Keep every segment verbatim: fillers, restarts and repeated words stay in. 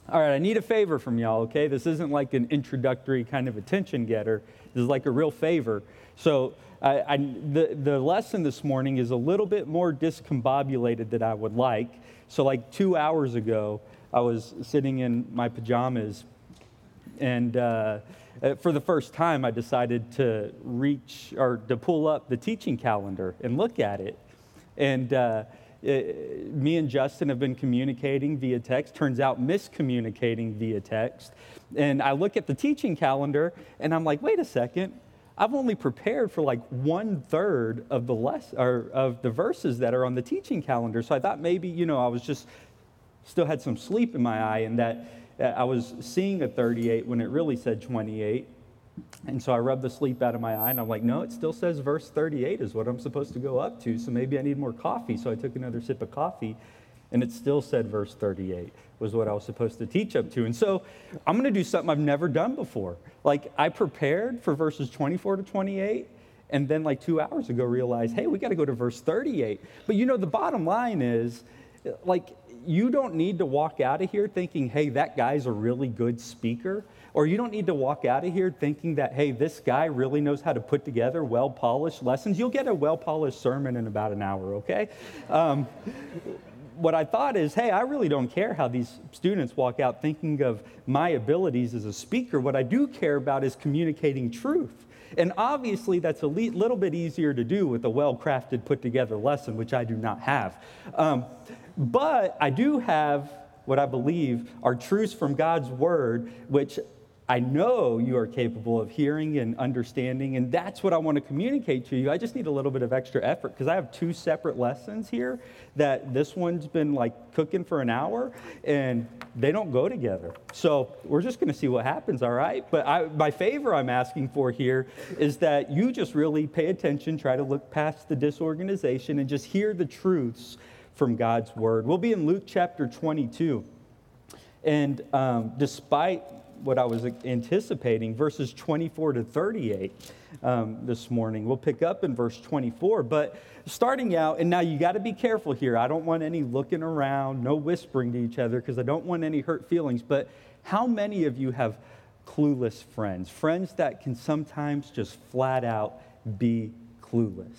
All right, I need a favor from y'all, okay? This isn't like an introductory kind of attention getter. This is like a real favor. So I, I, the, the lesson this morning is a little bit more discombobulated than I would like. So like two hours ago, I was sitting in my pajamas, and uh, for the first time, I decided to reach or to pull up the teaching calendar and look at it. And uh, it, me and Justin have been communicating via text, turns out miscommunicating via text. And I look at the teaching calendar, and I'm like, wait a second. I've only prepared for like one third of the less or of the verses that are on the teaching calendar. So I thought maybe, you know, I was just still had some sleep in my eye, and that I was seeing a thirty-eight when it really said twenty-eight. And so I rubbed the sleep out of my eye, and I'm like, no, it still says verse thirty-eight is what I'm supposed to go up to, so maybe I need more coffee. So I took another sip of coffee, and it still said verse thirty-eight was what I was supposed to teach up to. And so I'm going to do something I've never done before. Like, I prepared for verses twenty-four to twenty-eight, and then like two hours ago realized, hey, we got to go to verse thirty-eight. But you know, the bottom line is, like, you don't need to walk out of here thinking, hey, that guy's a really good speaker. Or you don't need to walk out of here thinking that, hey, this guy really knows how to put together well-polished lessons. You'll get a well-polished sermon in about an hour, okay? Um, what I thought is, hey, I really don't care how these students walk out thinking of my abilities as a speaker. What I do care about is communicating truth. And obviously, that's a le- little bit easier to do with a well-crafted, put-together lesson, which I do not have. Um, but I do have what I believe are truths from God's Word, which I know you are capable of hearing and understanding, and that's what I want to communicate to you. I just need a little bit of extra effort because I have two separate lessons here that this one's been like cooking for an hour, and they don't go together. So we're just going to see what happens, all right? But I, my favor I'm asking for here is that you just really pay attention, try to look past the disorganization, and just hear the truths from God's Word. We'll be in Luke chapter twenty-two, and um, despite what I was anticipating, verses twenty-four to thirty-eight um, this morning. We'll pick up in verse twenty-four, but starting out, and now you got to be careful here. I don't want any looking around, no whispering to each other, because I don't want any hurt feelings, but how many of you have clueless friends? Friends that can sometimes just flat out be clueless.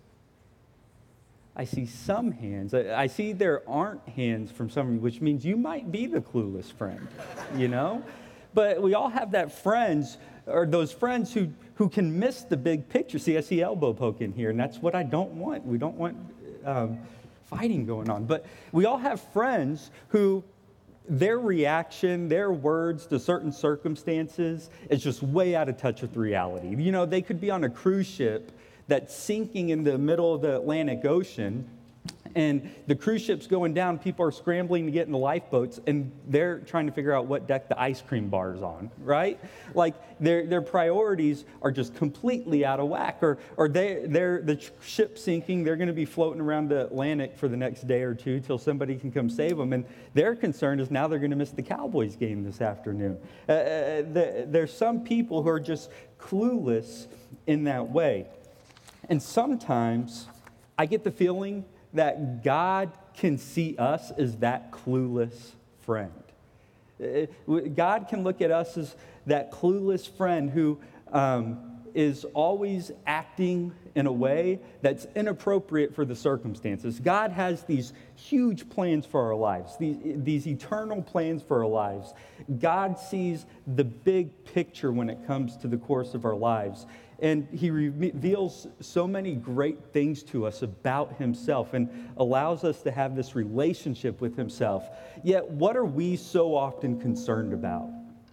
I see some hands. I see there aren't hands from some of you, which means you might be the clueless friend, you know? But we all have that friends, or those friends who, who can miss the big picture. See, I see elbow poke in here, and that's what I don't want. We don't want um, fighting going on. But we all have friends who their reaction, their words to certain circumstances is just way out of touch with reality. You know, they could be on a cruise ship that's sinking in the middle of the Atlantic Ocean, and the cruise ship's going down, people are scrambling to get in the lifeboats, and they're trying to figure out what deck the ice cream bar's on, right? Like, their their priorities are just completely out of whack. Or or they, they're, the ship's sinking, they're going to be floating around the Atlantic for the next day or two till somebody can come save them, and their concern is now they're going to miss the Cowboys game this afternoon. Uh, the, there's some people who are just clueless in that way. And sometimes I get the feeling that God can see us as that clueless friend. God can look at us as that clueless friend who um, is always acting in a way that's inappropriate for the circumstances. God has these huge plans for our lives, these, these eternal plans for our lives. God sees the big picture when it comes to the course of our lives. And he reveals so many great things to us about himself and allows us to have this relationship with himself. Yet, what are we so often concerned about?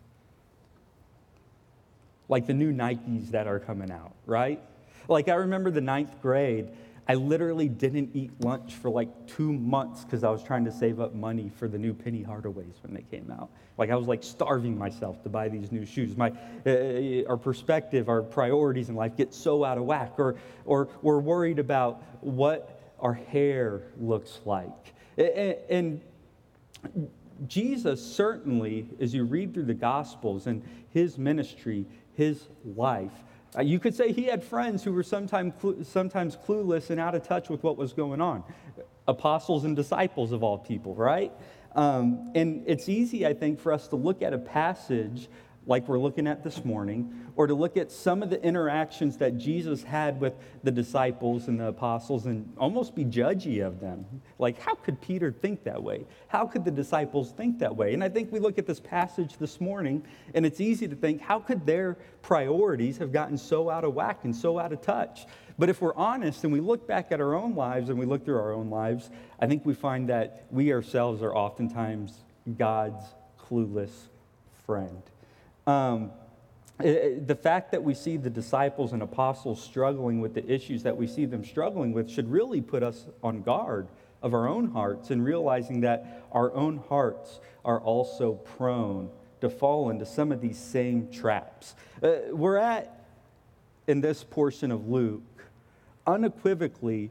Like the new Nikes that are coming out, right? Like, I remember the ninth grade, I literally didn't eat lunch for like two months because I was trying to save up money for the new Penny Hardaways when they came out. Like, I was like starving myself to buy these new shoes. My, uh, our perspective, our priorities in life get so out of whack. Or, or we're worried about what our hair looks like. And, and Jesus certainly, as you read through the Gospels and his ministry, his life, Uh, you could say he had friends who were sometimes clu- sometimes clueless and out of touch with what was going on. Apostles and disciples of all people, right? Um, and it's easy, I think, for us to look at a passage like we're looking at this morning, or to look at some of the interactions that Jesus had with the disciples and the apostles and almost be judgy of them. Like, how could Peter think that way? How could the disciples think that way? And I think we look at this passage this morning, and it's easy to think, how could their priorities have gotten so out of whack and so out of touch? But if we're honest and we look back at our own lives and we look through our own lives, I think we find that we ourselves are oftentimes God's clueless friend. Um, it, the fact that we see the disciples and apostles struggling with the issues that we see them struggling with should really put us on guard of our own hearts and realizing that our own hearts are also prone to fall into some of these same traps. Uh, we're at, in this portion of Luke, unequivocally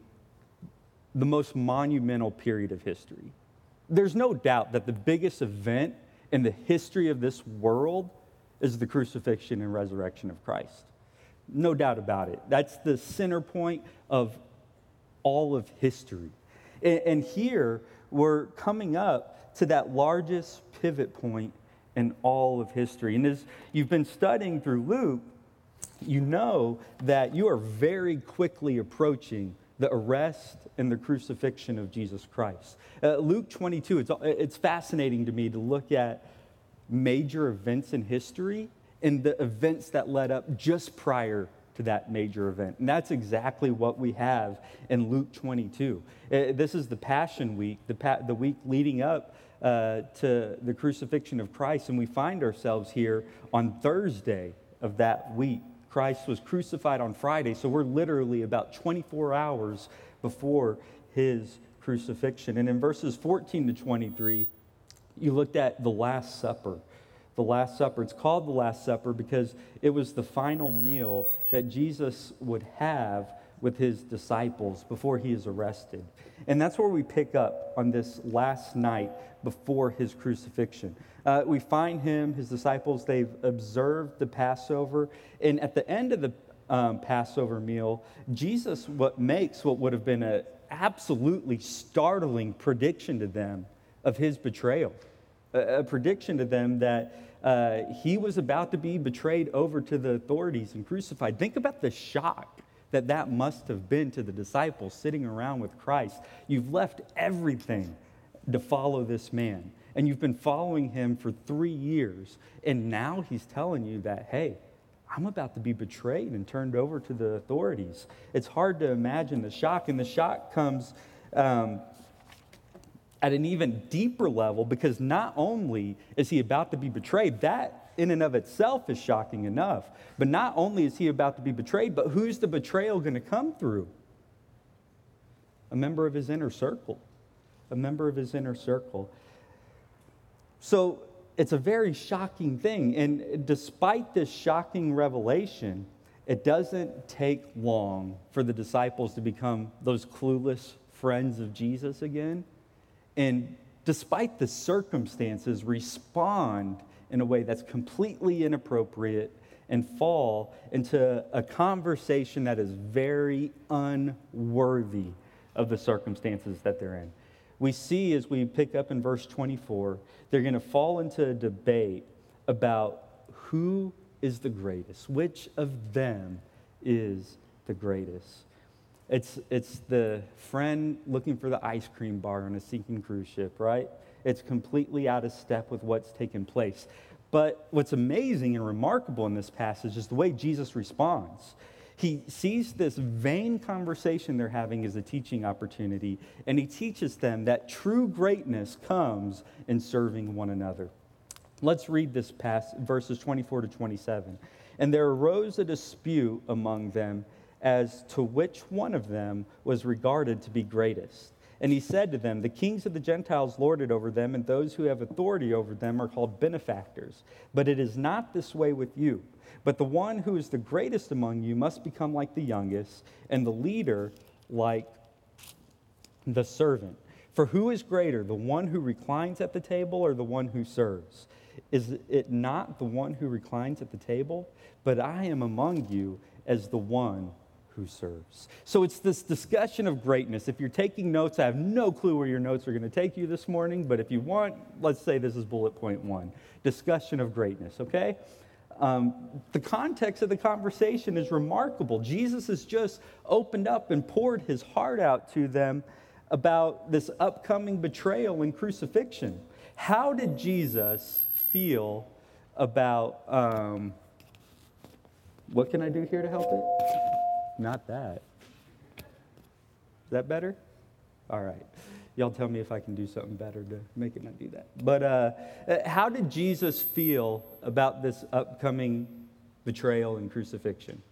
the most monumental period of history. There's no doubt that the biggest event in the history of this world is the crucifixion and resurrection of Christ. No doubt about it. That's the center point of all of history. And, and here we're coming up to that largest pivot point in all of history. And as you've been studying through Luke, you know that you are very quickly approaching the arrest and the crucifixion of Jesus Christ. Uh, Luke twenty-two, it's, it's fascinating to me to look at major events in history and the events that led up just prior to that major event. And that's exactly what we have in Luke twenty-two. Uh, this is the Passion Week, the, pa- the week leading up uh, to the crucifixion of Christ, and we find ourselves here on Thursday of that week. Christ was crucified on Friday, so we're literally about twenty-four hours before his crucifixion. And in verses fourteen to twenty-three, you looked at the Last Supper. The Last Supper. It's called the Last Supper because it was the final meal that Jesus would have with his disciples before he is arrested. And that's where we pick up on this last night before his crucifixion. Uh, we find him, his disciples, they've observed the Passover. And at the end of the um, Passover meal, Jesus what makes what would have been an absolutely startling prediction to them of his betrayal. A, a prediction to them that uh, he was about to be betrayed over to the authorities and crucified. Think about the shock that that must have been to the disciples sitting around with Christ. You've left everything to follow this man, and you've been following him for three years, and now he's telling you that, hey, I'm about to be betrayed and turned over to the authorities. It's hard to imagine the shock, and the shock comes um, at an even deeper level because not only is he about to be betrayed, that in and of itself is shocking enough, but not only is he about to be betrayed, but who's the betrayal going to come through? A member of his inner circle. A member of his inner circle. So it's a very shocking thing, and despite this shocking revelation, it doesn't take long for the disciples to become those clueless friends of Jesus again. And despite the circumstances, respond in a way that's completely inappropriate and fall into a conversation that is very unworthy of the circumstances that they're in. We see as we pick up in verse twenty-four, they're going to fall into a debate about who is the greatest, which of them is the greatest. It's, it's the friend looking for the ice cream bar on a sinking cruise ship, right? It's completely out of step with what's taken place. But what's amazing and remarkable in this passage is the way Jesus responds. He sees this vain conversation they're having as a teaching opportunity, and he teaches them that true greatness comes in serving one another. Let's read this passage, verses twenty-four to twenty-seven. And there arose a dispute among them as to which one of them was regarded to be greatest. And he said to them, the kings of the Gentiles lord it over them, and those who have authority over them are called benefactors. But it is not this way with you. But the one who is the greatest among you must become like the youngest, and the leader like the servant. For who is greater, the one who reclines at the table or the one who serves? Is it not the one who reclines at the table? But I am among you as the one who serves. So it's this discussion of greatness. If you're taking notes, I have no clue where your notes are going to take you this morning, but if you want, let's say this is bullet point one, discussion of greatness, okay? Um, the context of the conversation is remarkable. Jesus has just opened up and poured his heart out to them about this upcoming betrayal and crucifixion. How did Jesus feel about, um, what can I do here to help it? Not that. Is that better? All right. Y'all tell me if I can do something better to make it not do that. But uh, how did Jesus feel about this upcoming betrayal and crucifixion?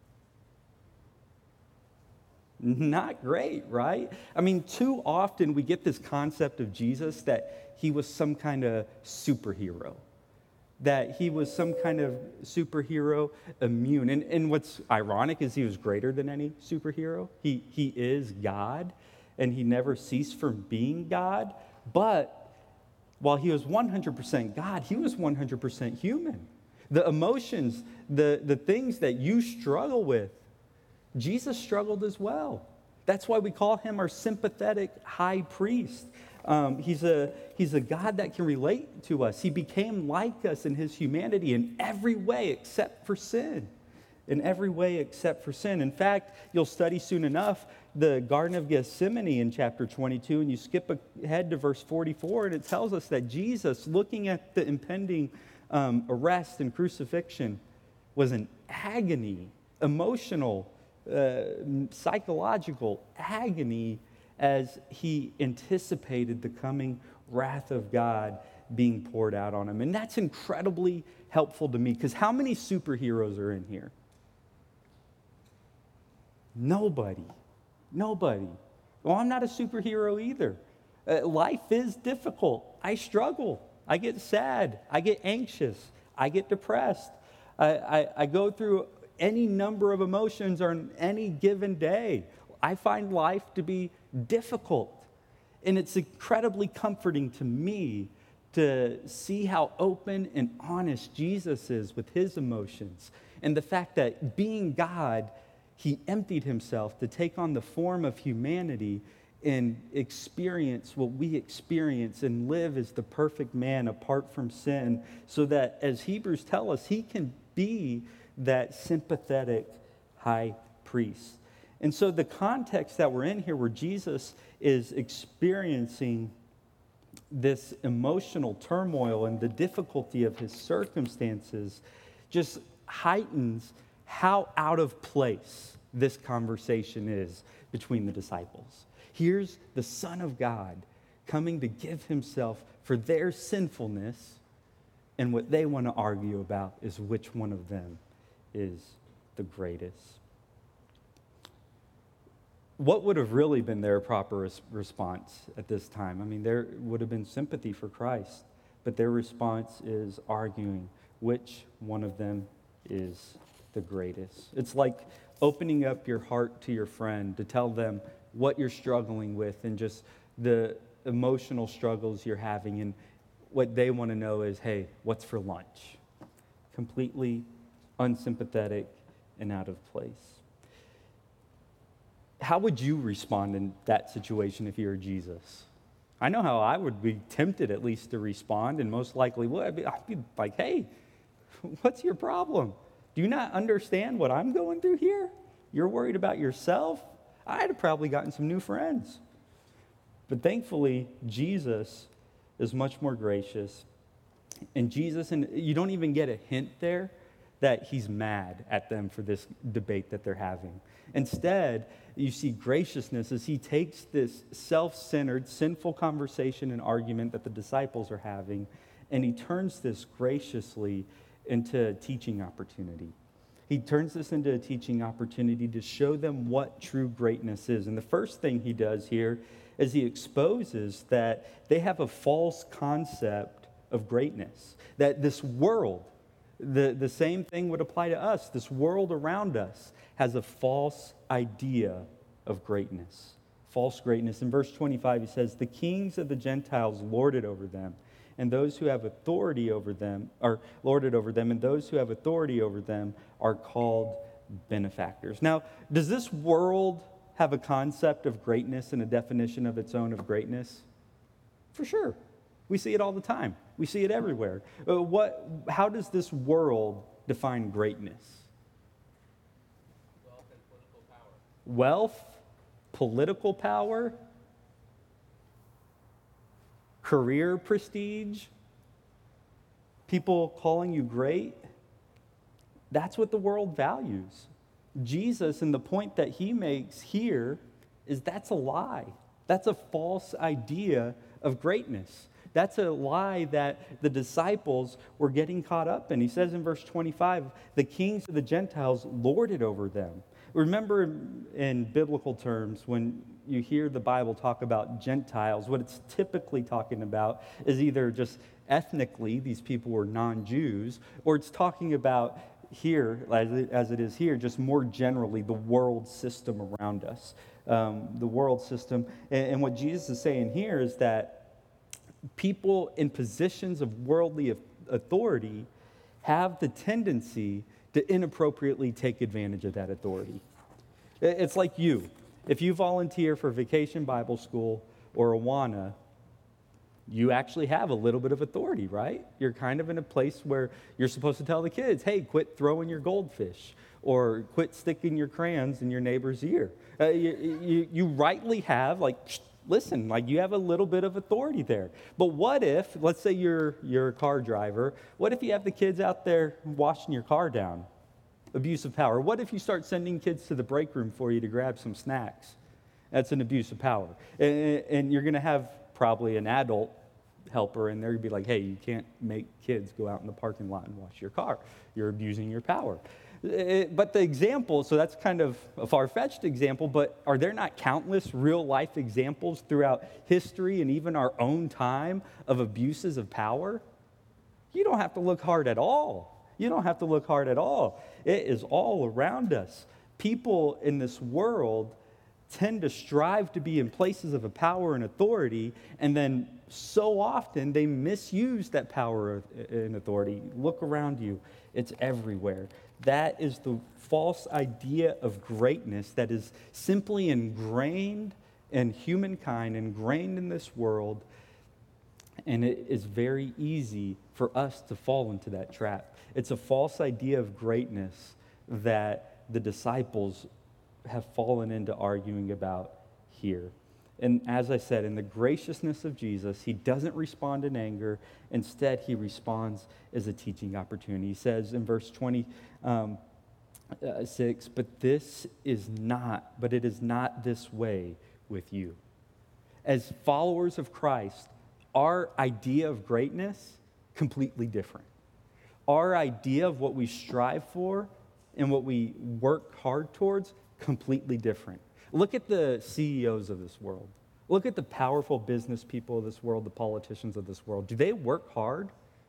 Not great, right? I mean, too often we get this concept of Jesus that he was some kind of superhero, that he was some kind of superhero immune. And, and what's ironic is he was greater than any superhero. He, he is God, and he never ceased from being God. But while he was one hundred percent God, he was one hundred percent human. The emotions, the, the things that you struggle with, Jesus struggled as well. That's why we call him our sympathetic high priest. Um, he's a he's a God that can relate to us. He became like us in his humanity in every way except for sin. In every way except for sin. In fact, you'll study soon enough the Garden of Gethsemane in chapter twenty-two, and you skip ahead to verse forty-four, and it tells us that Jesus, looking at the impending um, arrest and crucifixion, was in agony, emotional, uh, psychological agony, as he anticipated the coming wrath of God being poured out on him. And that's incredibly helpful to me, because how many superheroes are in here? Nobody. Nobody. Well, I'm not a superhero either. Uh, life is difficult. I struggle. I get sad. I get anxious. I get depressed. I, I, I go through any number of emotions on any given day. I find life to be difficult. And it's incredibly comforting to me to see how open and honest Jesus is with his emotions. And the fact that being God, he emptied himself to take on the form of humanity and experience what we experience and live as the perfect man apart from sin, so that, as Hebrews tell us, he can be that sympathetic high priest. And so the context that we're in here, where Jesus is experiencing this emotional turmoil and the difficulty of his circumstances, just heightens how out of place this conversation is between the disciples. Here's the Son of God coming to give himself for their sinfulness, and what they want to argue about is which one of them is the greatest. What would have really been their proper res- response at this time? I mean, there would have been sympathy for Christ, but their response is arguing which one of them is the greatest. It's like opening up your heart to your friend to tell them what you're struggling with and just the emotional struggles you're having, and what they want to know is, hey, what's for lunch? Completely unsympathetic and out of place. How would you respond in that situation if you were Jesus? I know how I would be tempted at least to respond, and most likely would. I'd be, I'd be like, hey, what's your problem? Do you not understand what I'm going through here? You're worried about yourself? I'd have probably gotten some new friends. But thankfully, Jesus is much more gracious. And Jesus, and you don't even get a hint there that he's mad at them for this debate that they're having. Instead, you see graciousness as he takes this self-centered, sinful conversation and argument that the disciples are having, and he turns this graciously into a teaching opportunity. He turns this into a teaching opportunity to show them what true greatness is. And the first thing he does here is he exposes that they have a false concept of greatness, that this world, the, the same thing would apply to us. This world around us has a false idea of greatness, false greatness. In verse twenty-five, he says, the kings of the Gentiles lord it over them, and those who have authority over them are lorded over them, and those who have authority over them are called benefactors. Now, does this world have a concept of greatness and a definition of its own of greatness? For sure. We see it all the time. We see it everywhere. Uh, what, how does this world define greatness? Wealth and political power. Wealth, political power, career prestige, people calling you great. That's what the world values. Jesus, and the point that he makes here is that's a lie. That's a false idea of greatness. That's a lie that the disciples were getting caught up in. He says in verse twenty-five, the kings of the Gentiles lord it over them. Remember, in biblical terms, when you hear the Bible talk about Gentiles, what it's typically talking about is either just ethnically, these people were non-Jews, or it's talking about here, as it, as it is here, just more generally, the world system around us. Um, the world system. And, and what Jesus is saying here is that people in positions of worldly authority have the tendency to inappropriately take advantage of that authority. It's like you. If you volunteer for Vacation Bible School or Awana, you actually have a little bit of authority, right? You're kind of in a place where you're supposed to tell the kids, hey, quit throwing your goldfish, or quit sticking your crayons in your neighbor's ear. Uh, you, you, you rightly have, like, listen, like you have a little bit of authority there. But what if, let's say you're, you're a car driver, what if you have the kids out there washing your car down? Abuse of power. What if you start sending kids to the break room for you to grab some snacks? That's an abuse of power. And, and you're going to have probably an adult helper in there. You'd be like, hey, you can't make kids go out in the parking lot and wash your car. You're abusing your power. It, but the example, so that's kind of a far-fetched example, but are there not countless real-life examples throughout history and even our own time of abuses of power? You don't have to look hard at all. You don't have to look hard at all. It is all around us. People in this world tend to strive to be in places of a power and authority, and then so often they misuse that power and authority. Look around you. It's everywhere. That is the false idea of greatness that is simply ingrained in humankind, ingrained in this world, and it is very easy for us to fall into that trap. It's a false idea of greatness that the disciples have fallen into arguing about here. And as I said, in the graciousness of Jesus, he doesn't respond in anger. Instead, he responds as a teaching opportunity. He says in verse twenty-six, um, uh, but this is not, but it is not this way with you. As followers of Christ, our idea of greatness, completely different. Our idea of what we strive for and what we work hard towards, completely different. Look at the C E Os of this world. Look at the powerful business people of this world, the politicians of this world. Do they work hard?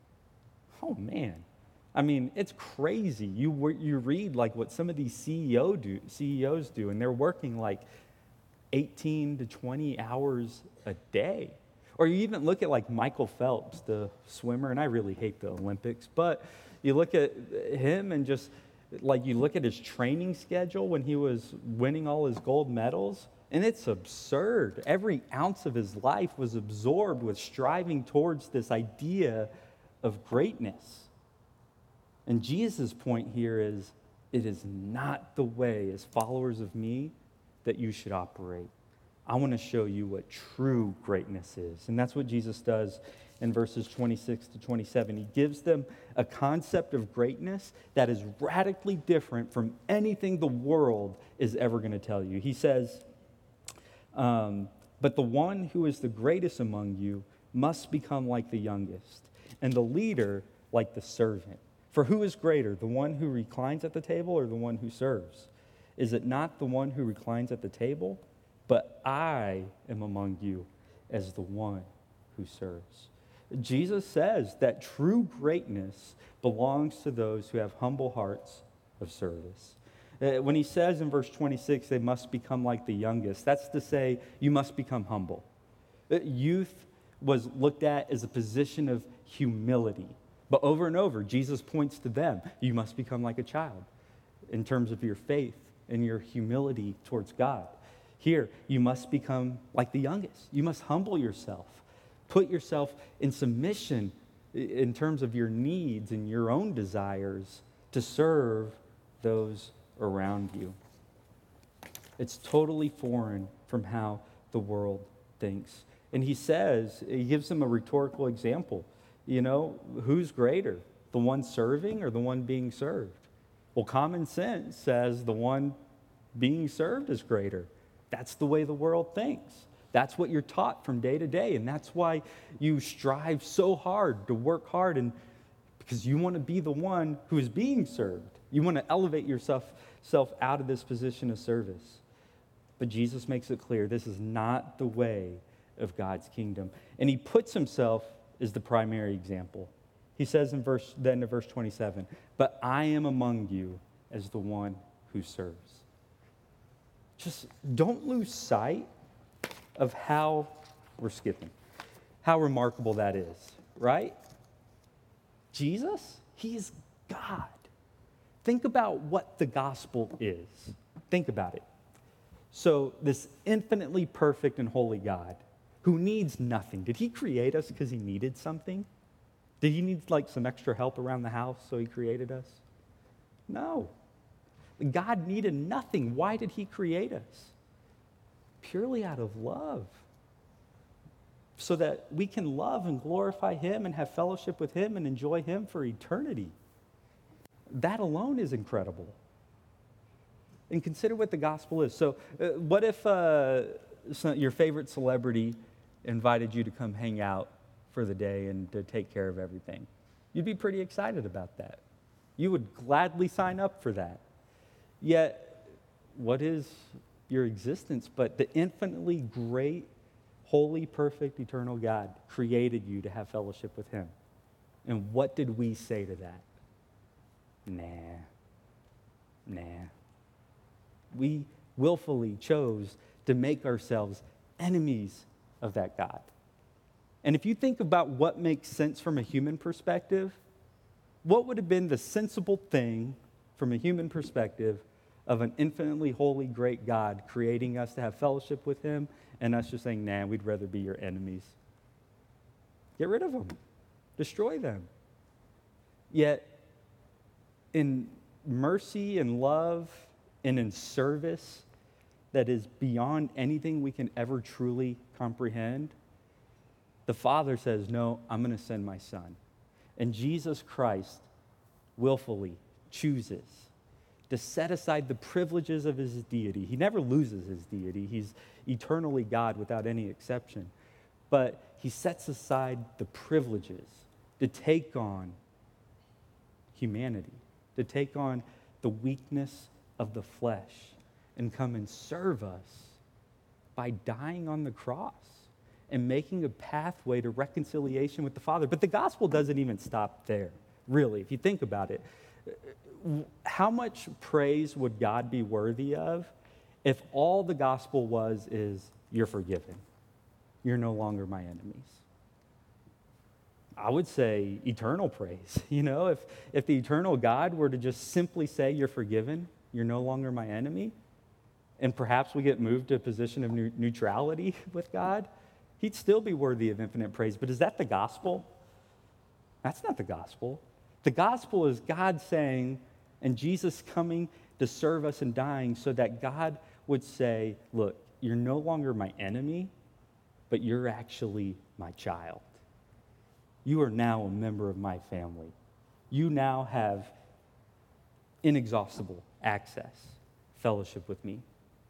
Oh, man. I mean, it's crazy. You, you read like what some of these C E O do, C E Os do, and they're working like eighteen to twenty hours a day. Or you even look at like Michael Phelps, the swimmer, and I really hate the Olympics, but you look at him and just like you look at his training schedule when he was winning all his gold medals, and it's absurd. Every ounce of his life was absorbed with striving towards this idea of greatness. And Jesus' point here is, it is not the way as followers of me that you should operate. I want to show you what true greatness is. And that's what Jesus does in verses twenty-six to twenty-seven. He gives them a concept of greatness that is radically different from anything the world is ever going to tell you. He says, um, but the one who is the greatest among you must become like the youngest, and the leader like the servant. For who is greater, the one who reclines at the table or the one who serves? Is it not the one who reclines at the table? But I am among you as the one who serves. Jesus says that true greatness belongs to those who have humble hearts of service. Uh, when he says in verse twenty-six, they must become like the youngest, that's to say, you must become humble. Uh, youth was looked at as a position of humility. But over and over, Jesus points to them. You must become like a child. in terms of your faith and your humility towards God. Here, you must become like the youngest. You must humble yourself, put yourself in submission in terms of your needs and your own desires to serve those around you. It's totally foreign from how the world thinks. And he says, he gives them a rhetorical example. You know, who's greater, the one serving or the one being served? Well, common sense says the one being served is greater. That's the way the world thinks. That's what you're taught from day to day. And that's why you strive so hard to work hard, and because you want to be the one who is being served. You want to elevate yourself self out of this position of service. But Jesus makes it clear this is not the way of God's kingdom. And he puts himself as the primary example. He says in verse then to verse twenty-seven, "But I am among you as the one who serves." Just don't lose sight of how we're skipping, how remarkable that is, right? Jesus, he is God. Think about what the gospel is. Think about it. So this infinitely perfect and holy God who needs nothing. Did he create us because he needed something? Did he need like some extra help around the house so he created us? No. God needed nothing. Why did he create us? Purely out of love. So that we can love and glorify him and have fellowship with him and enjoy him for eternity. That alone is incredible. And consider what the gospel is. So uh, what if uh, some, your favorite celebrity invited you to come hang out for the day and to take care of everything? You'd be pretty excited about that. You would gladly sign up for that. Yet, what is your existence but the infinitely great, holy, perfect, eternal God created you to have fellowship with him? And what did we say to that? Nah. Nah. We willfully chose to make ourselves enemies of that God. And if you think about what makes sense from a human perspective, what would have been the sensible thing from a human perspective of an infinitely holy, great God creating us to have fellowship with him and us just saying, nah, we'd rather be your enemies? Get rid of them. Destroy them. Yet, in mercy and love and in service that is beyond anything we can ever truly comprehend, the Father says, no, I'm going to send my Son. And Jesus Christ willfully chooses to set aside the privileges of his deity. He never loses his deity. He's eternally God without any exception. But he sets aside the privileges to take on humanity, to take on the weakness of the flesh and come and serve us by dying on the cross and making a pathway to reconciliation with the Father. But the gospel doesn't even stop there, really, if you think about it. How much praise would God be worthy of if all the gospel was is, you're forgiven. You're no longer my enemies? I would say eternal praise. You know, if, if the eternal God were to just simply say, you're forgiven, you're no longer my enemy, and perhaps we get moved to a position of ne- neutrality with God, he'd still be worthy of infinite praise. But is that the gospel? That's not the gospel. The gospel is God saying, and Jesus coming to serve us and dying so that God would say, look, you're no longer my enemy, but you're actually my child. You are now a member of my family. You now have inexhaustible access, fellowship with me.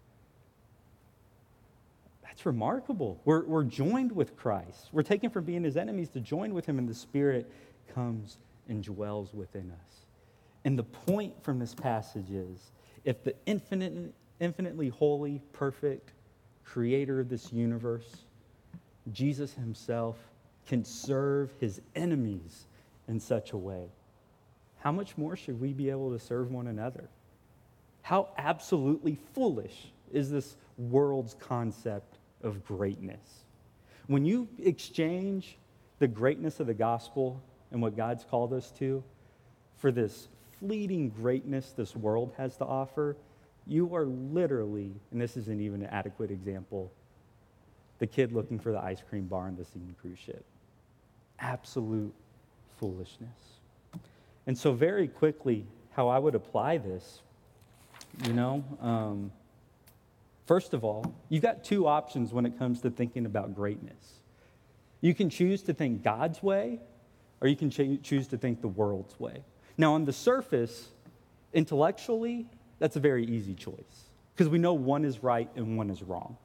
That's remarkable. We're, we're joined with Christ. We're taken from being his enemies to join with him, and the Spirit comes and dwells within us. And the point from this passage is, if the infinite, infinitely holy, perfect creator of this universe, Jesus himself, can serve his enemies in such a way, how much more should we be able to serve one another? How absolutely foolish is this world's concept of greatness? When you exchange the greatness of the gospel and what God's called us to for this fleeting greatness this world has to offer, you are literally, and this isn't even an adequate example, the kid looking for the ice cream bar on the sinking cruise ship. Absolute foolishness. And so very quickly, how I would apply this, you know, um, first of all, you've got two options when it comes to thinking about greatness. You can choose to think God's way, or you can ch- choose to think the world's way. Now, on the surface, intellectually, that's a very easy choice, because we know one is right and one is wrong.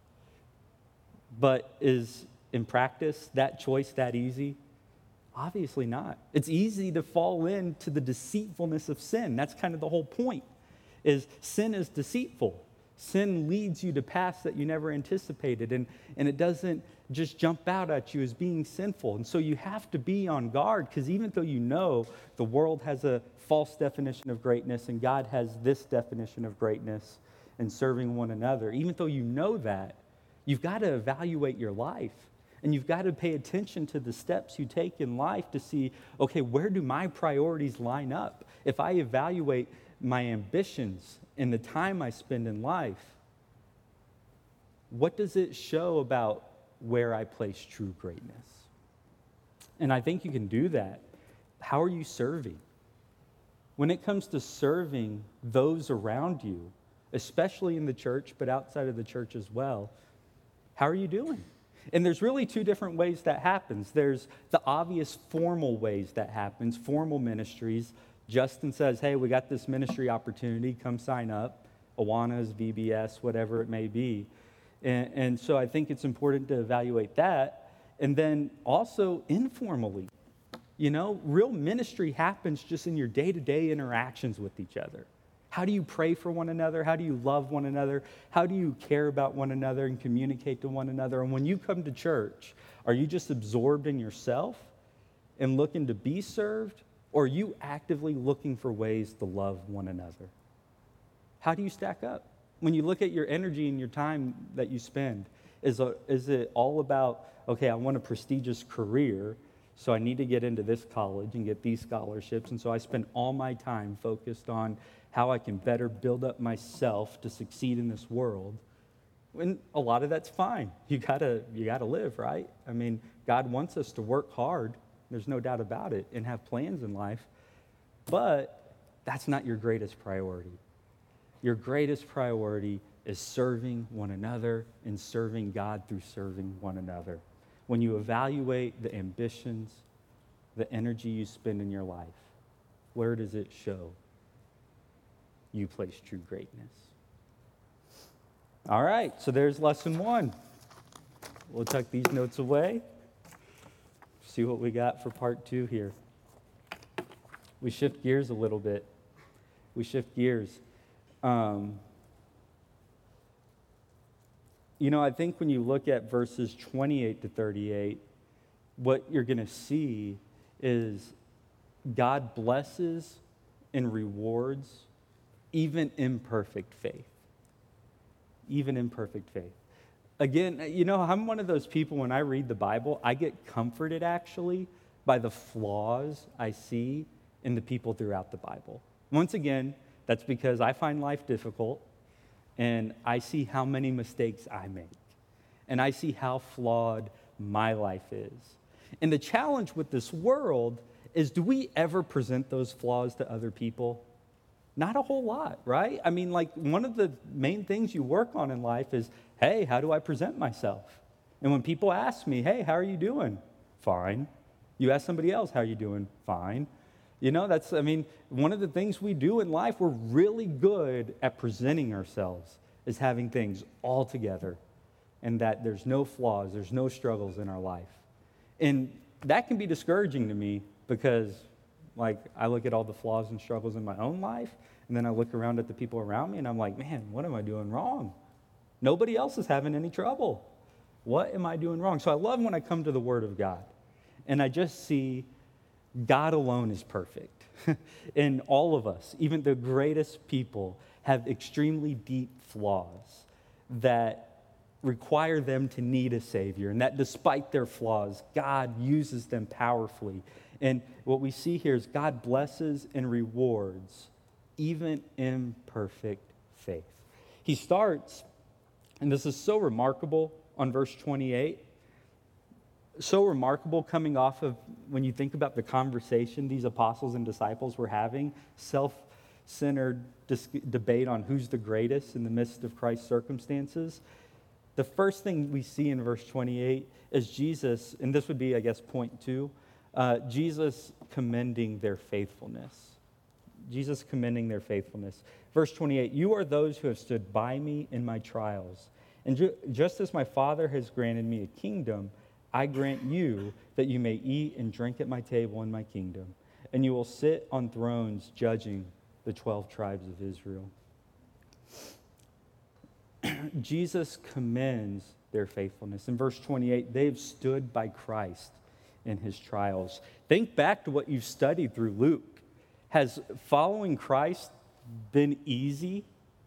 But is, in practice, that choice that easy? Obviously not. It's easy to fall into the deceitfulness of sin. That's kind of the whole point, is sin is deceitful. Sin leads you to paths that you never anticipated, and, and it doesn't just jump out at you as being sinful. And so you have to be on guard, because even though you know the world has a false definition of greatness and God has this definition of greatness and serving one another, even though you know that, you've got to evaluate your life. And you've got to pay attention to the steps you take in life to see, okay, where do my priorities line up? If I evaluate my ambitions and the time I spend in life, what does it show about where I place true greatness? And I think you can do that. How are you serving? When it comes to serving those around you, especially in the church, but outside of the church as well, how are you doing? And there's really two different ways that happens. There's the obvious formal ways that happens, formal ministries. Justin says, hey, we got this ministry opportunity, come sign up. Awanas, V B S, whatever it may be. And, and so I think it's important to evaluate that. And then also informally, you know, real ministry happens just in your day-to-day interactions with each other. How do you pray for one another? How do you love one another? How do you care about one another and communicate to one another? And when you come to church, are you just absorbed in yourself and looking to be served? Or are you actively looking for ways to love one another? How do you stack up? When you look at your energy and your time that you spend, is, a, is it all about, okay, I want a prestigious career, so I need to get into this college and get these scholarships, and so I spend all my time focused on how I can better build up myself to succeed in this world? And a lot of that's fine. You gotta, you gotta live, right? I mean, God wants us to work hard, there's no doubt about it, and have plans in life, but that's not your greatest priority. Your greatest priority is serving one another and serving God through serving one another. When you evaluate the ambitions, the energy you spend in your life, where does it show you place true greatness? All right, so there's lesson one. We'll tuck these notes away. See what we got for part two here. We shift gears a little bit. We shift gears. Um, you know, I think when you look at verses twenty-eight to thirty-eight, what you're going to see is God blesses and rewards even imperfect faith. Even imperfect faith. Again, you know, I'm one of those people, when I read the Bible, I get comforted actually by the flaws I see in the people throughout the Bible. Once again, that's because I find life difficult, and I see how many mistakes I make, and I see how flawed my life is. And the challenge with this world is, do we ever present those flaws to other people? Not a whole lot, right? I mean, like, one of the main things you work on in life is, hey, how do I present myself? And when people ask me, hey, how are you doing? Fine. You ask somebody else, how are you doing? Fine. You know, that's, I mean, one of the things we do in life, we're really good at presenting ourselves as having things all together, and that there's no flaws, there's no struggles in our life. And that can be discouraging to me, because, like, I look at all the flaws and struggles in my own life, and then I look around at the people around me, and I'm like, man, what am I doing wrong? Nobody else is having any trouble. What am I doing wrong? So I love when I come to the Word of God, and I just see God alone is perfect. And all of us, even the greatest people, have extremely deep flaws that require them to need a Savior, and that despite their flaws, God uses them powerfully And what we see here is God blesses and rewards even imperfect faith. He starts, and this is so remarkable on verse twenty-eight, so remarkable coming off of when you think about the conversation these apostles and disciples were having, self-centered dis- debate on who's the greatest in the midst of Christ's circumstances. The first thing we see in verse twenty-eight is Jesus, and this would be, I guess, point two, uh, Jesus commending their faithfulness. Jesus commending their faithfulness. Verse twenty-eight, you are those who have stood by me in my trials. And ju- just as my Father has granted me a kingdom, I grant you that you may eat and drink at my table in my kingdom, and you will sit on thrones judging the twelve tribes of Israel. Jesus commends their faithfulness. In verse twenty-eight, they've stood by Christ in his trials. Think back to what you've studied through Luke. Has following Christ been easy?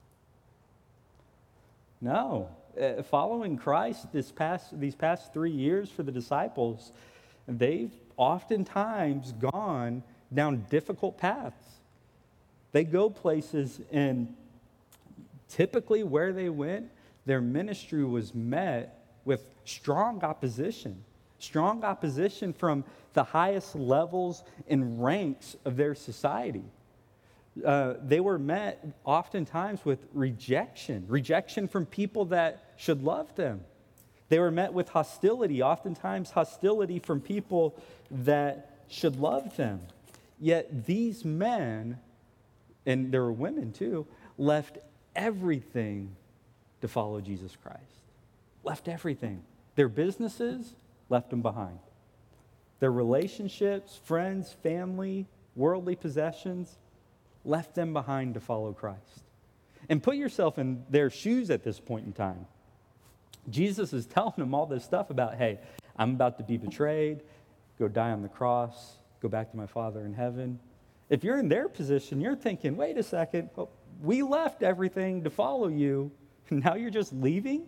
No. Uh, following Christ this past, these past three years for the disciples, they've oftentimes gone down difficult paths. They go places, and typically where they went, their ministry was met with strong opposition. Strong opposition from the highest levels and ranks of their society. Uh, they were met oftentimes with rejection, rejection from people that should love them. They were met with hostility, oftentimes hostility from people that should love them. Yet these men, and there were women too, left everything to follow Jesus Christ. Left everything. Their businesses, left them behind. Their relationships, friends, family, worldly possessions, left them behind to follow Christ. And put yourself in their shoes at this point in time. Jesus is telling them all this stuff about, hey, I'm about to be betrayed, go die on the cross, go back to my Father in heaven. If you're in their position, you're thinking, wait a second, we left everything to follow you, now you're just leaving?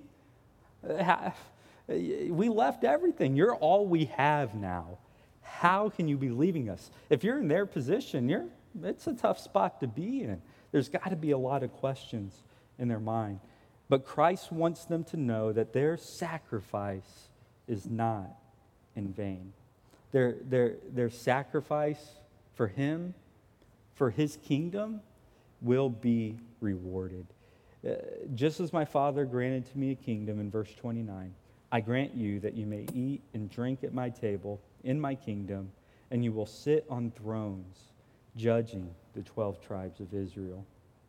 We left everything. You're all we have now. How can you be leaving us? If you're in their position, you're, it's a tough spot to be in. There's got to be a lot of questions in their mind. But Christ wants them to know that their sacrifice is not in vain. Their, their, their sacrifice for him, for his kingdom, will be rewarded. Uh, just as my Father granted to me a kingdom in verse twenty-nine, I grant you that you may eat and drink at my table in my kingdom, and you will sit on thrones judging the twelve tribes of Israel.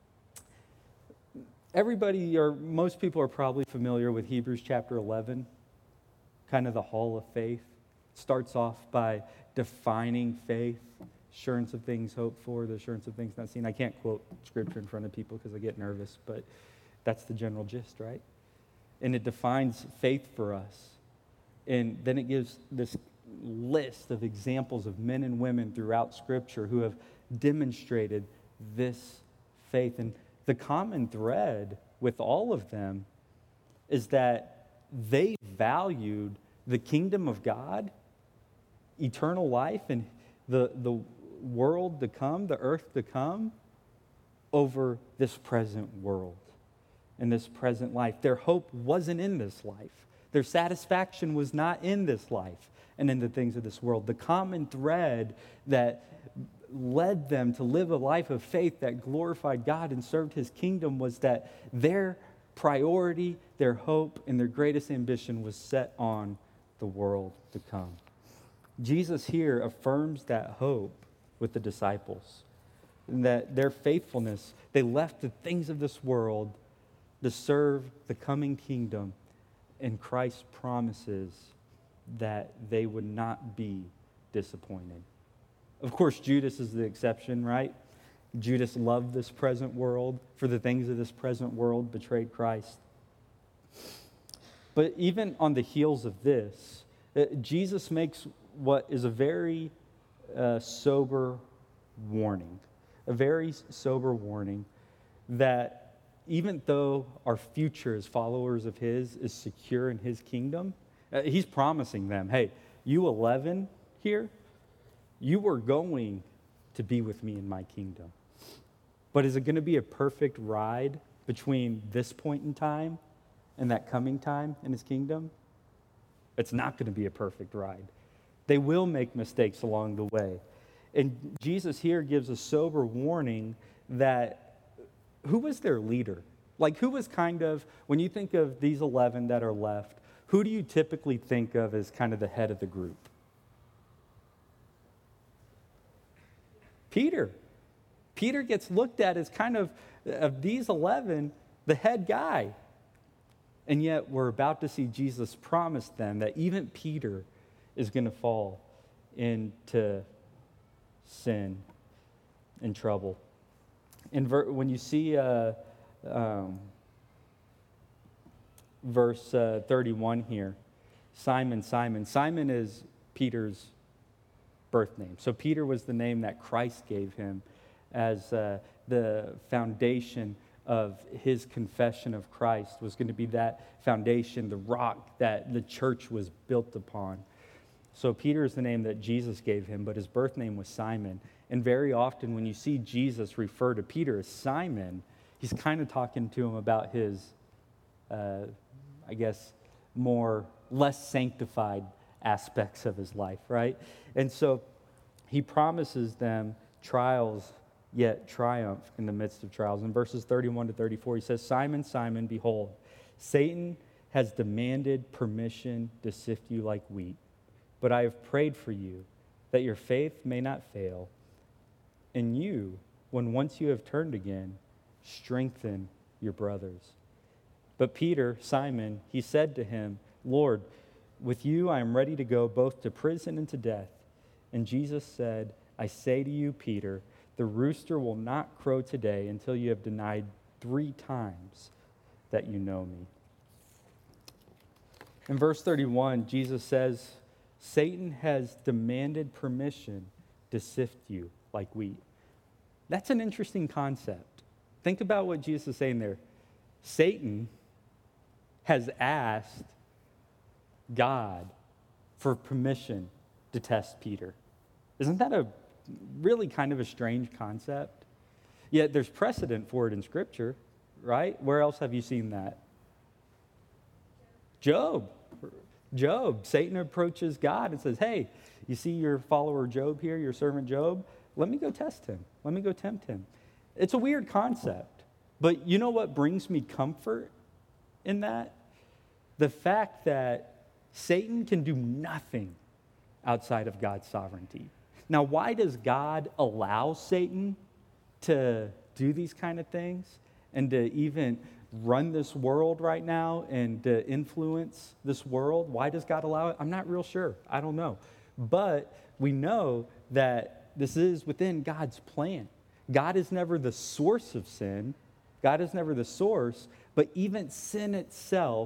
Everybody, or most people, are probably familiar with Hebrews chapter eleven, kind of the hall of faith. It starts off by defining faith, assurance of things hoped for, the assurance of things not seen. I can't quote scripture in front of people because I get nervous, but that's the general gist, right? And it defines faith for us. And then it gives this list of examples of men and women throughout Scripture who have demonstrated this faith. And the common thread with all of them is that they valued the kingdom of God, eternal life, and the, the world to come, the earth to come, over this present world and this present life. Their hope wasn't in this life. Their satisfaction was not in this life and in the things of this world. The common thread that led them to live a life of faith that glorified God and served his kingdom was that their priority, their hope, and their greatest ambition was set on the world to come. Jesus here affirms that hope with the disciples, and that their faithfulness, they left the things of this world to serve the coming kingdom, and Christ promises that they would not be disappointed. Of course, Judas is the exception, right? Judas loved this present world, for the things of this present world betrayed Christ. But even on the heels of this, uh, Jesus makes what is a very uh, sober warning, a very sober warning that even though our future as followers of his is secure in his kingdom, uh, he's promising them, hey, you eleven here, you are going to be with me in my kingdom. But is it going to be a perfect ride between this point in time and that coming time in his kingdom? It's not going to be a perfect ride. They will make mistakes along the way. And Jesus here gives a sober warning that who was their leader? Like, who was kind of, when you think of these eleven that are left, who do you typically think of as kind of the head of the group? Peter. Peter gets looked at as kind of, of these eleven, the head guy. And yet we're about to see Jesus promise them that even Peter is going to fall into sin and trouble. In ver- when you see uh, um, verse uh, thirty-one here, Simon, Simon. Simon is Peter's birth name. So Peter was the name that Christ gave him as uh, the foundation of his confession of Christ was going to be that foundation, the rock that the church was built upon. So Peter is the name that Jesus gave him, but his birth name was Simon. And very often when you see Jesus refer to Peter as Simon, he's kind of talking to him about his, uh, I guess, more, less sanctified aspects of his life, right? And so he promises them trials, yet triumph in the midst of trials. In verses thirty-one to thirty-four, he says, Simon, Simon, behold, Satan has demanded permission to sift you like wheat. But I have prayed for you that your faith may not fail. And you, when once you have turned again, strengthen your brothers. But Peter, Simon, he said to him, Lord, with you I am ready to go both to prison and to death. And Jesus said, I say to you, Peter, the rooster will not crow today until you have denied three times that you know me. In verse thirty-one, Jesus says, Satan has demanded permission to sift you like wheat. That's an interesting concept. Think about what Jesus is saying there. Satan has asked God for permission to test Peter. Isn't that a really kind of a strange concept? Yet there's precedent for it in Scripture, right? Where else have you seen that? Job. Job. Satan approaches God and says, hey, you see your follower Job here, your servant Job? Let me go test him. Let me go tempt him. It's a weird concept. But you know what brings me comfort in that? The fact that Satan can do nothing outside of God's sovereignty. Now, why does God allow Satan to do these kind of things and to even run this world right now and to influence this world? Why does God allow it? I'm not real sure. I don't know. But we know that this is within God's plan. God is never the source of sin. God is never the source, but even sin itself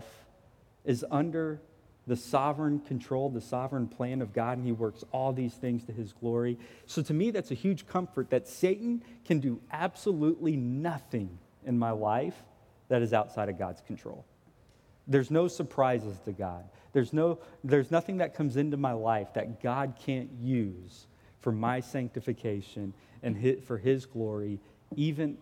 is under the sovereign control, the sovereign plan of God, and he works all these things to his glory. So to me, that's a huge comfort that Satan can do absolutely nothing in my life that is outside of God's control. There's no surprises to God. There's no, there's nothing that comes into my life that God can't use for my sanctification and hit for his glory, even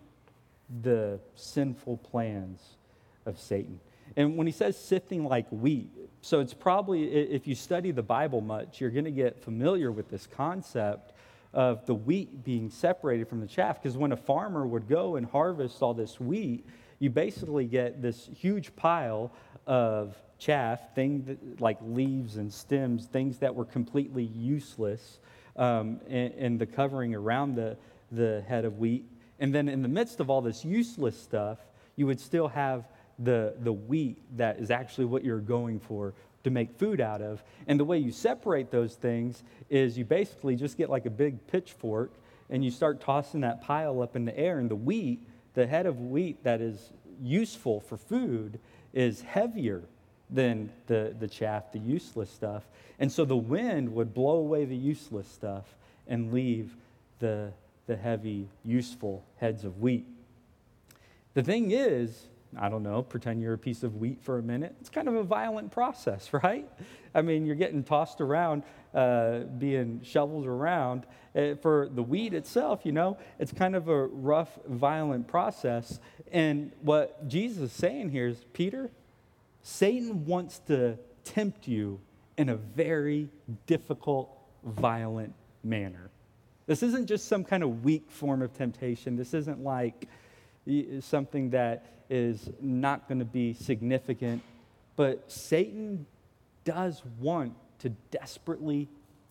the sinful plans of Satan. And when he says sifting like wheat, so it's probably, if you study the Bible much, you're going to get familiar with this concept of the wheat being separated from the chaff. Because when a farmer would go and harvest all this wheat, you basically get this huge pile of chaff, things that, like leaves and stems, things that were completely useless, um, and, and the covering around the, the head of wheat. And then in the midst of all this useless stuff, you would still have the, the wheat that is actually what you're going for to make food out of. And the way you separate those things is you basically just get like a big pitchfork and you start tossing that pile up in the air, and the wheat, the head of wheat that is useful for food, is heavier than the, the chaff, the useless stuff. And so the wind would blow away the useless stuff and leave the, the heavy, useful heads of wheat. The thing is, I don't know, pretend you're a piece of wheat for a minute. It's kind of a violent process, right? I mean, you're getting tossed around, uh, being shoveled around. Uh, for the wheat itself, you know, it's kind of a rough, violent process. And what Jesus is saying here is, Peter, Satan wants to tempt you in a very difficult, violent manner. This isn't just some kind of weak form of temptation. This isn't like something that is not going to be significant. But Satan does want to desperately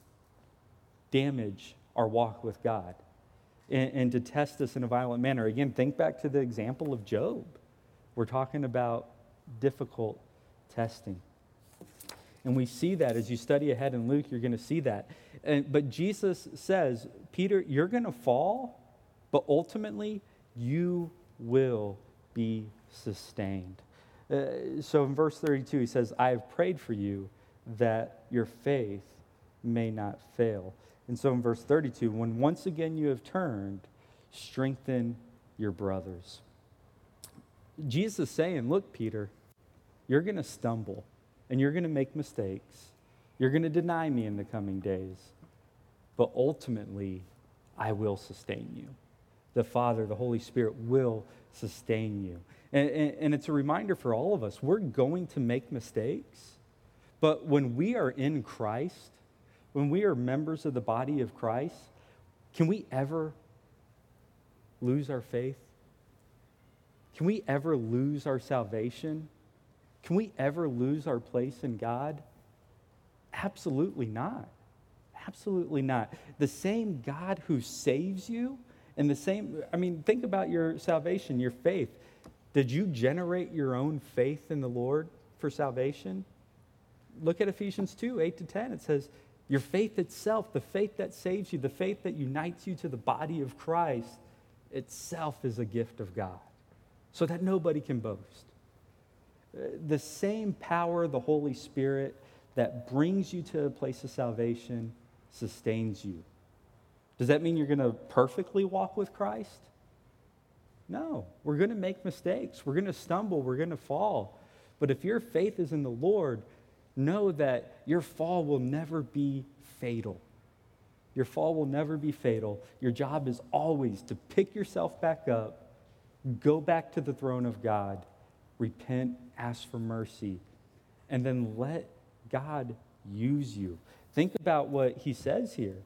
damage our walk with God and, and to test us in a violent manner. Again, think back to the example of Job. We're talking about difficult testing. And we see that as you study ahead in Luke, you're going to see that. And, but Jesus says, Peter, you're going to fall, but ultimately you will be sustained. Uh, so in verse thirty-two, he says, I have prayed for you that your faith may not fail. And so in verse thirty-two, when once again you have turned, strengthen your brothers. Jesus is saying, look, Peter, you're going to stumble and you're going to make mistakes. You're going to deny me in the coming days. But ultimately, I will sustain you. The Father, the Holy Spirit will sustain you. And, and, and it's a reminder for all of us, we're going to make mistakes. But when we are in Christ, when we are members of the body of Christ, can we ever lose our faith? Can we ever lose our salvation? Can we ever lose our place in God? Absolutely not. Absolutely not. The same God who saves you, and the same, I mean, think about your salvation, your faith. Did you generate your own faith in the Lord for salvation? Look at Ephesians two, eight to ten. It says, your faith itself, the faith that saves you, the faith that unites you to the body of Christ, itself is a gift of God, so that nobody can boast. The same power, the Holy Spirit, that brings you to a place of salvation sustains you. Does that mean you're going to perfectly walk with Christ? No. We're going to make mistakes. We're going to stumble. We're going to fall. But if your faith is in the Lord, know that your fall will never be fatal. Your fall will never be fatal. Your job is always to pick yourself back up, go back to the throne of God, repent, ask for mercy, and then let God use you. Think about what he says here.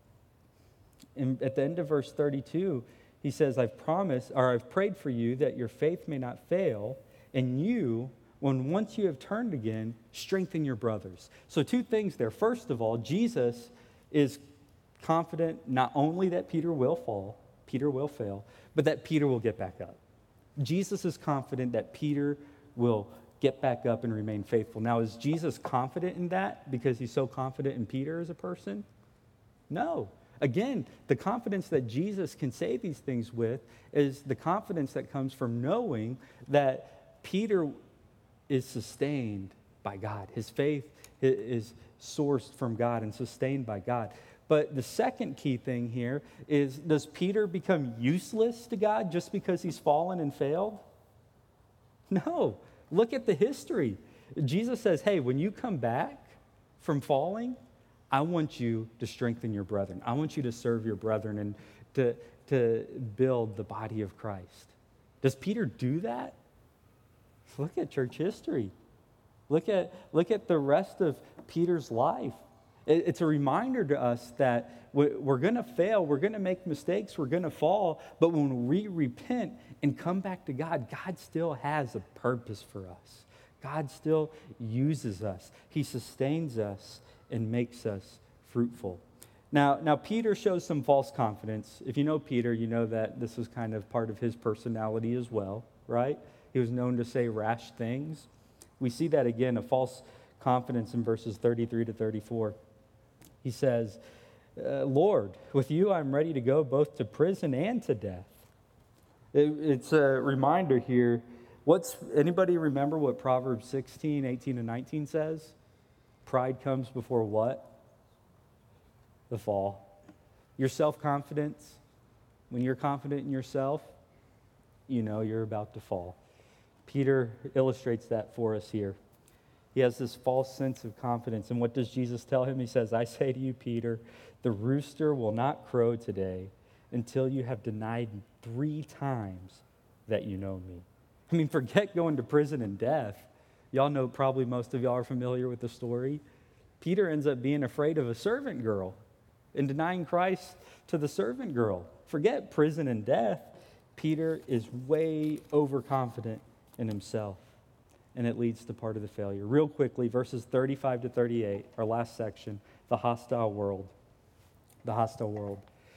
In, at the end of verse thirty-two, he says, I've promised, or I've prayed for you that your faith may not fail, and you, when once you have turned again, strengthen your brothers. So two things there. First of all, Jesus is confident not only that Peter will fall, Peter will fail, but that Peter will get back up. Jesus is confident that Peter will get back up and remain faithful. Now, is Jesus confident in that because he's so confident in Peter as a person? No. Again, the confidence that Jesus can say these things with is the confidence that comes from knowing that Peter is sustained by God. His faith is sourced from God and sustained by God. But the second key thing here is, does Peter become useless to God just because he's fallen and failed? No. Look at the history. Jesus says, hey, when you come back from falling, I want you to strengthen your brethren. I want you to serve your brethren and to, to build the body of Christ. Does Peter do that? Look at church history. Look at, look at the rest of Peter's life. It, it's a reminder to us that we're going to fail, we're going to make mistakes, we're going to fall, but when we repent and come back to God, God still has a purpose for us. God still uses us. He sustains us and makes us fruitful. Now, now Peter shows some false confidence. If you know Peter, you know that this was kind of part of his personality as well, right? He was known to say rash things. We see that again, a false confidence in verses thirty-three to thirty-four. He says, uh, Lord, with you I'm ready to go both to prison and to death. It, it's a reminder here. What's anybody remember what Proverbs sixteen, eighteen, and nineteen says? Pride comes before what? The fall. Your self-confidence, when you're confident in yourself, you know you're about to fall. Peter illustrates that for us here. He has this false sense of confidence. And what does Jesus tell him? He says, I say to you, Peter, the rooster will not crow today until you have denied three times that you know me. I mean, forget going to prison and death. Y'all know, probably most of y'all are familiar with the story. Peter ends up being afraid of a servant girl and denying Christ to the servant girl. Forget prison and death. Peter is way overconfident in himself, and it leads to part of the failure. Real quickly, verses thirty-five to thirty-eight, our last section, the hostile world. The hostile world.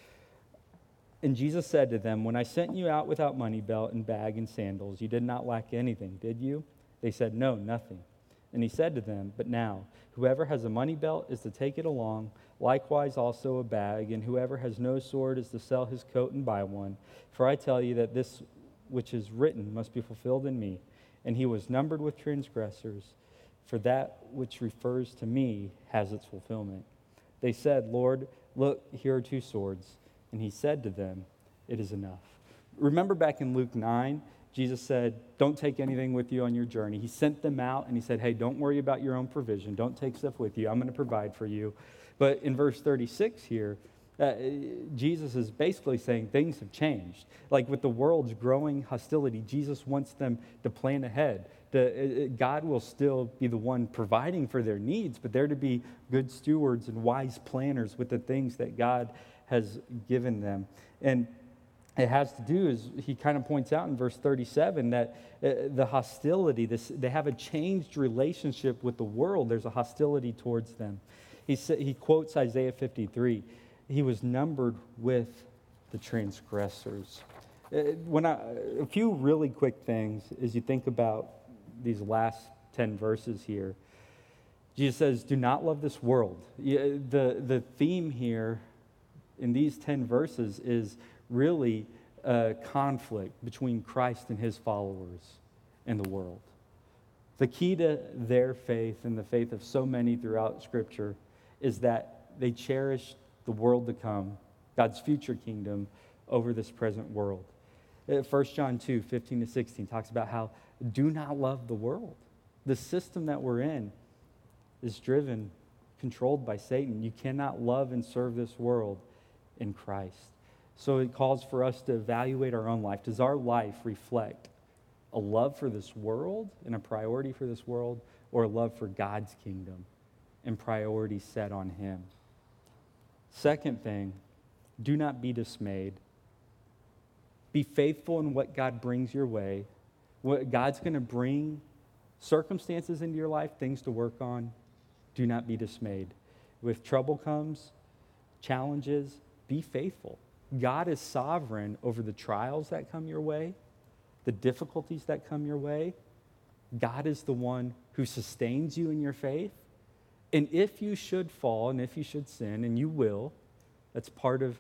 And Jesus said to them, when I sent you out without money belt and bag and sandals, you did not lack anything, did you? They said, no, nothing. And he said to them, but now, whoever has a money belt is to take it along, likewise also a bag, and whoever has no sword is to sell his coat and buy one. For I tell you that this which is written must be fulfilled in me. And he was numbered with transgressors, for that which refers to me has its fulfillment. They said, Lord, look, here are two swords. And he said to them, it is enough. Remember back in Luke nine, Jesus said, don't take anything with you on your journey. He sent them out and he said, hey, don't worry about your own provision. Don't take stuff with you. I'm going to provide for you. But in verse thirty-six here, uh, Jesus is basically saying things have changed. Like with the world's growing hostility, Jesus wants them to plan ahead. The, uh, God will still be the one providing for their needs, but they're to be good stewards and wise planners with the things that God has given them. And it has to do, as he kind of points out in verse thirty-seven, that uh, the hostility, this, they have a changed relationship with the world. There's a hostility towards them. He, sa- he quotes Isaiah fifty-three. He was numbered with the transgressors. Uh, when I, a few really quick things as you think about these last ten verses here. Jesus says, do not love this world. Yeah, the, the theme here in these ten verses is really a conflict between Christ and his followers and the world. The key to their faith and the faith of so many throughout Scripture is that they cherish the world to come, God's future kingdom, over this present world. First John two, fifteen to sixteen talks about how do not love the world. The system that we're in is driven, controlled by Satan. You cannot love and serve this world in Christ. So it calls for us to evaluate our own life. Does our life reflect a love for this world and a priority for this world, or a love for God's kingdom and priorities set on him? Second thing, do not be dismayed. Be faithful in what God brings your way. What God's going to bring circumstances into your life, things to work on. Do not be dismayed. With trouble comes, challenges, be faithful. God is sovereign over the trials that come your way, the difficulties that come your way. God is the one who sustains you in your faith. And if you should fall and if you should sin, and you will, that's part of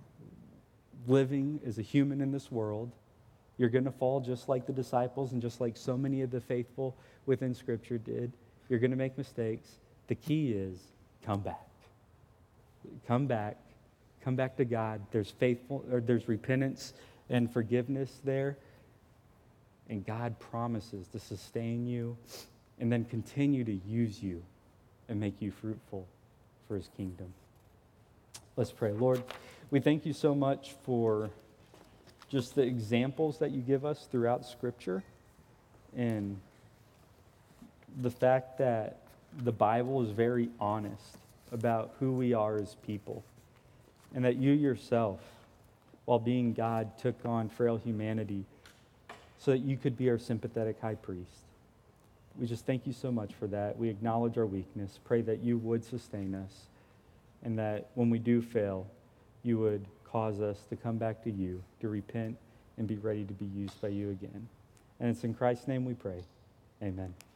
living as a human in this world. You're going to fall just like the disciples and just like so many of the faithful within Scripture did. You're going to make mistakes. The key is come back. Come back. Come back to God. There's faithful, or there's repentance and forgiveness there. And God promises to sustain you and then continue to use you and make you fruitful for his kingdom. Let's pray. Lord, we thank you so much for just the examples that you give us throughout Scripture, and the fact that the Bible is very honest about who we are as people, and that you yourself, while being God, took on frail humanity so that you could be our sympathetic high priest. We just thank you so much for that. We acknowledge our weakness. Pray that you would sustain us, and that when we do fail, you would cause us to come back to you, to repent, and be ready to be used by you again. And it's in Christ's name we pray. Amen.